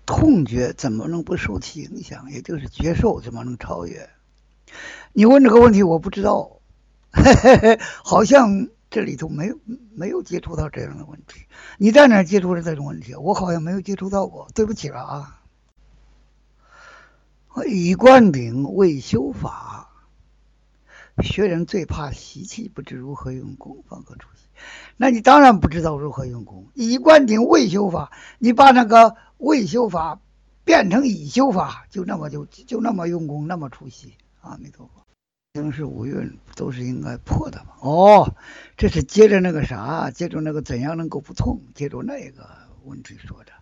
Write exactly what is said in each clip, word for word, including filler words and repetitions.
痛觉怎么能不受其影响？也就是觉受怎么能超越？你问这个问题，我不知道，嘿嘿嘿，好像这里头没有没有接触到这样的问题。你在哪接触的这种问题？我好像没有接触到过，对不起了啊。以灌顶为修法，学人最怕习气，不知如何用功，方可出息。那你当然不知道如何用功。以灌顶为修法，你把那个为修法变成以修法，就那么就就那么用功，那么出息。阿弥陀佛。生是五蕴都是应该破的嘛。哦，这是接着那个啥，接着那个怎样能够不痛，接着那个问题说的。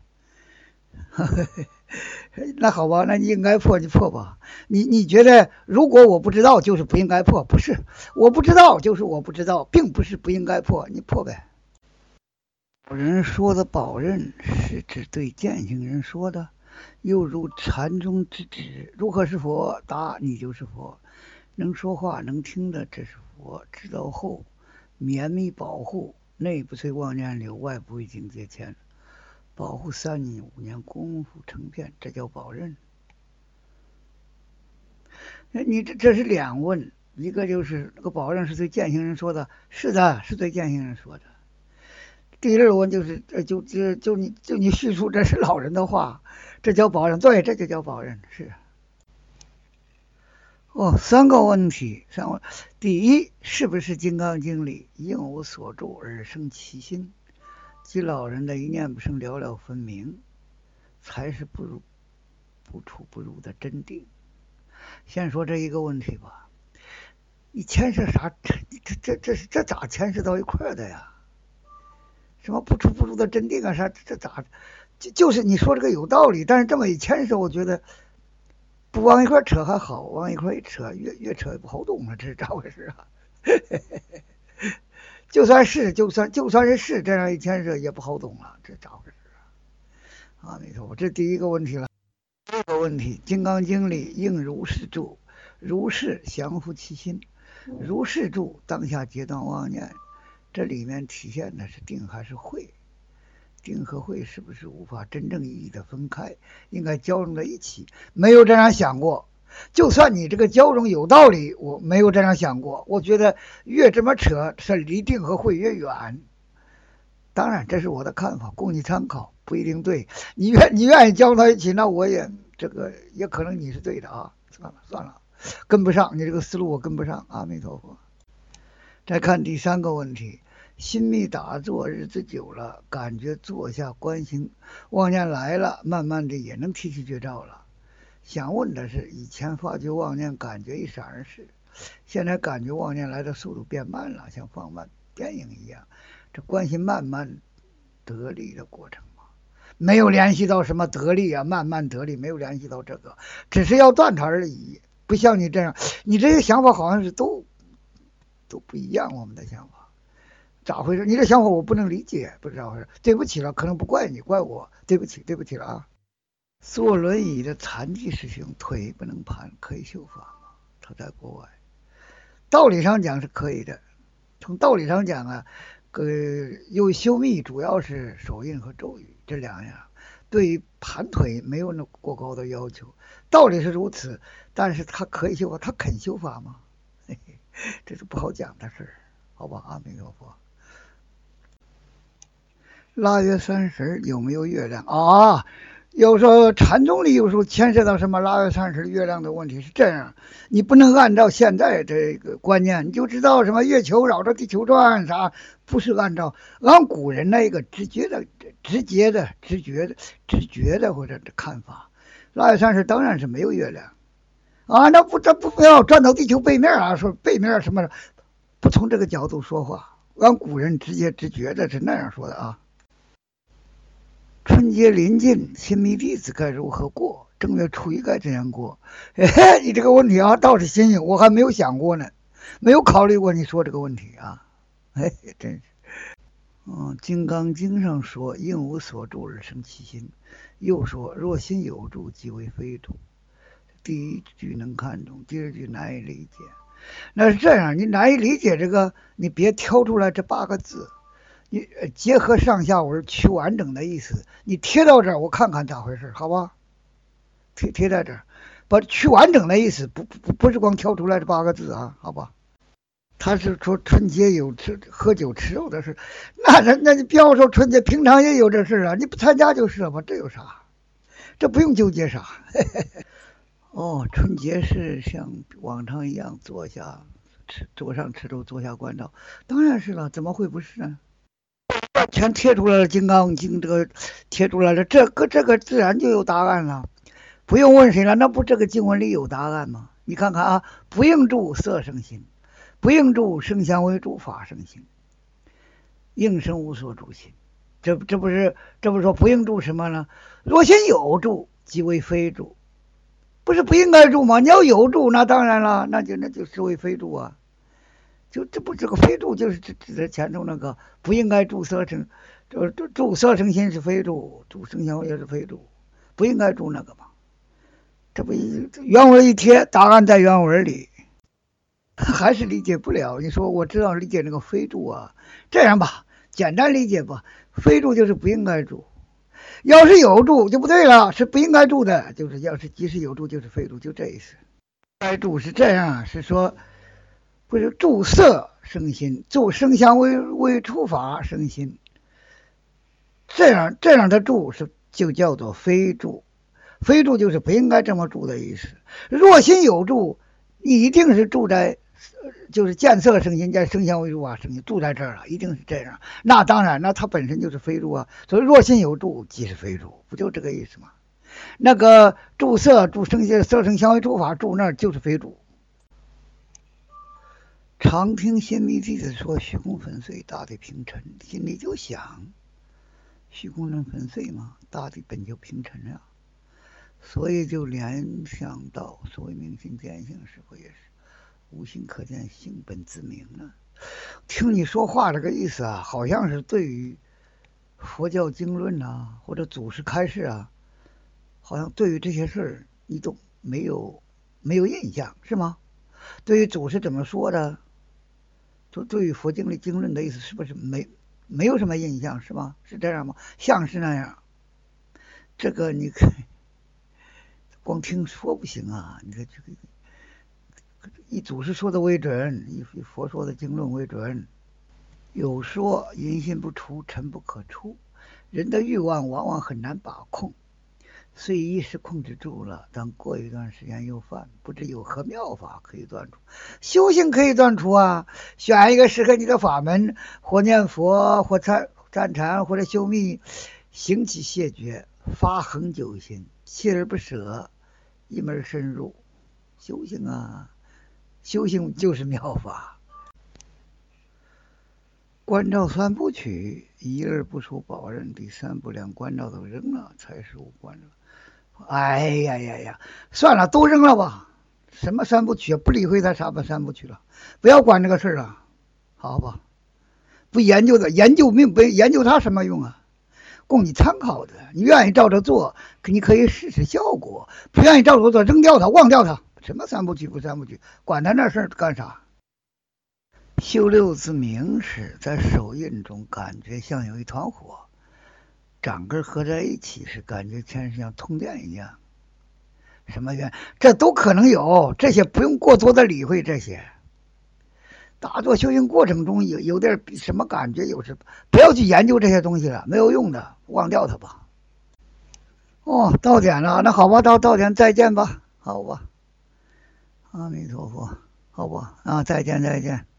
那好吧，那你应该破就破吧。你你觉得如果我不知道就是不应该破？不是，我不知道就是我不知道，并不是不应该破，你破呗。有人说的宝刃是指对践行人说的，又如禅宗之旨，如何是佛？答：你就是佛。能说话能听的，这是佛。知道后，绵密保护，内不随妄念流，外不为境界牵。保护三年五年功夫成片，这叫保刃。你这这是两问，一个就是那个保刃是对践行人说的，是的，是对践行人说的。第二问就是，呃，就就就你就你叙述这是老人的话，这叫保刃，对，这就叫保刃，是。哦，三个问题，三问，第一，是不是《金刚经》里应无所住而生其心，即老人的一念不生，了了分明，才是不入不出不入的真定？先说这一个问题吧，你牵涉啥？这这这这是这咋牵涉到一块的呀？什么不出不入的真定啊？啥这咋？就就是你说这个有道理，但是这么一牵涉，我觉得不往一块扯还好，往一块一扯，越越扯越不好懂了，这是咋回事啊？就算是就算就算是是这样一牵涉，也不好懂了，这咋回事啊？阿弥陀佛，这第一个问题了。第二个问题，《金刚经》里应如是住，如是降伏其心，如是住当下截断妄念，这里面体现的是定还是慧？定和慧是不是无法真正意义的分开，应该交融在一起？没有这样想过。就算你这个交融有道理，我没有这样想过。我觉得越这么扯，是离定和慧越远。当然，这是我的看法，供你参考，不一定对。你愿你愿意交在一起，那我也这个也可能你是对的啊。算了算了，跟不上你这个思路，我跟不上。阿弥陀佛。再看第三个问题，心密打坐日子久了，感觉坐下观行，妄念来了，慢慢的也能提起觉照了。想问的是，以前发觉妄念感觉一闪而逝，现在感觉妄念来的速度变慢了，像放慢电影一样。这关系慢慢得力的过程吗？没有联系到什么得力啊，慢慢得力，没有联系到这个，只是要断它而已。不像你这样，你这些想法好像是都都不一样，我们的想法咋回事？你这想法我不能理解，不知道回事。对不起了，可能不怪你，怪我，对不起，对不起了啊。坐轮椅的残疾师兄腿不能盘，可以修法吗？他在国外，道理上讲是可以的。从道理上讲啊，呃，有修密主要是手印和咒语这两样，对于盘腿没有那过高的要求。道理是如此，但是他可以修法，他肯修法吗？嘿嘿，这是不好讲的事儿，好吧？阿弥陀佛。腊月三十有没有月亮啊？有时候禅宗里有时候牵涉到什么腊月三十月亮的问题，是这样，你不能按照现在这个观念，你就知道什么月球绕着地球转啥，不是按照按古人那个直觉的、直接的、直觉的、直觉的或者看法，腊月三十当然是没有月亮啊，那不这不不要转到地球背面啊，说背面什么，不从这个角度说话，按古人直接直觉的是那样说的啊。春节临近，新密弟子该如何过？正月初一该怎样过？哎，你这个问题啊，倒是新颖，我还没有想过呢，没有考虑过你说这个问题啊。哎，真是。嗯，《金刚经》上说：应无所住而生其心。又说：若心有住，即为非住。第一句能看懂，第二句难以理解。那是这样，你难以理解这个，你别挑出来这八个字。 你结合上下文去完整的意思，你贴到这儿，我看看咋回事，好吧？贴贴在这儿，把去完整的意思不不不是光挑出来这八个字啊，好吧？他是说春节有吃喝酒吃肉的事，那那那你不要说春节，平常也有这事啊，你不参加就是了吧？这有啥？这不用纠结啥。哦，春节是像往常一样坐下吃，桌上吃肉，坐下观照，当然是了，怎么会不是呢？全贴出来了，《金刚经》这个贴出来了，这个这个自然就有答案了，不用问谁了，那不这个经文里有答案吗？你看看啊，不应住色生心，不应住声香味触法生心，应生无所住心，这这不是这不是说不应住什么呢？若心有住，即为非住，不是不应该住吗？你要有住，那当然了，那就那就是为非住啊。就这不这个非住就是指指的前头那个不应该住色成，这住色成心是非住，住声香味也是非住，不应该住那个嘛。这不原文一贴，答案在原文里，还是理解不了。你说我知道理解那个非住啊，这样吧，简单理解吧，非住就是不应该住，要是有住就不对了，是不应该住的，就是要是即使有住就是非住，就这意思。该住是这样，是说。不是住色生心，住声香味味触法生心，这样这样的住是就叫做非住，非住就是不应该这么住的意思。若心有住，你一定是住在就是见色生心，见声香味触法生心，住在这儿了，一定是这样。那当然，那它本身就是非住啊。所以若心有住，即是非住，不就这个意思吗？那个住色住声色声香味触法住那儿就是非住。常听先密弟子说虚空粉碎，大地平沉，心里就想，虚空能粉碎吗？大地本就平沉啊，所以就联想到所谓明心见性，是否也是无心可见性本自明呢？听你说话这个意思啊，好像是对于佛教经论啊，或者祖师开示啊，好像对于这些事儿你都没有没有印象，是吗？对于祖师怎么说的？就对于佛经里经论的意思，是不是没没有什么印象，是吗？是这样吗？像是那样，这个你看，光听说不行啊！你看这个以祖师说的为准，以佛说的经论为准。有说淫心不除，尘不可出，人的欲望往往很难把控。虽一时控制住了，但过一段时间又犯，不知有何妙法可以断除？修行可以断除啊！选一个适合你的法门，或念佛，或参参禅，或者修密，行起谢绝，发恒久心，锲而不舍，一门深入。修行啊，修行就是妙法。关照三部曲，一而不出宝刃，第三部连关照都扔了，才是无关照。哎呀呀呀，算了，都扔了吧。什么三部曲，不理会他啥吧三部曲了，不要管这个事儿了，好吧？不研究的，研究没不研究它什么用啊？供你参考的，你愿意照着做，你可以试试效果；不愿意照着做，扔掉它，忘掉它。什么三部曲不三部曲，管他那事儿干啥？修六字明时，在手印中感觉像有一团火。掌根合在一起是感觉全身像通电一样，什么原这都可能有，这些不用过多的理会这些。打坐修行过程中有有点什么感觉，有时不要去研究这些东西了，没有用的，忘掉它吧。哦，到点了，那好吧，到到点再见吧，好吧。阿弥陀佛，好吧，啊，再见再见。